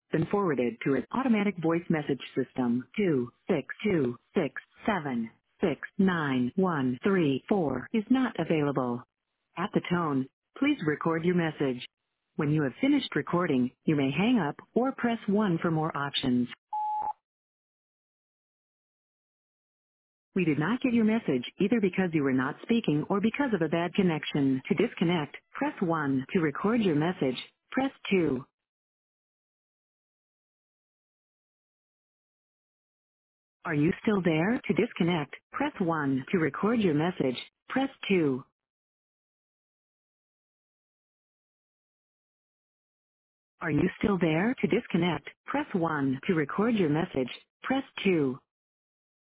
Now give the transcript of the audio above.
been forwarded to an automatic voice message system. 26267691134 is not available. At the tone, please record your message. When you have finished recording, you may hang up or press 1 for more options. We did not get your message either because you were not speaking or because of a bad connection. To disconnect, press 1. To record your message, press 2. Are you still there? To disconnect, press 1. To record your message, press 2. Are you still there? To disconnect, press 1. To record your message, press 2.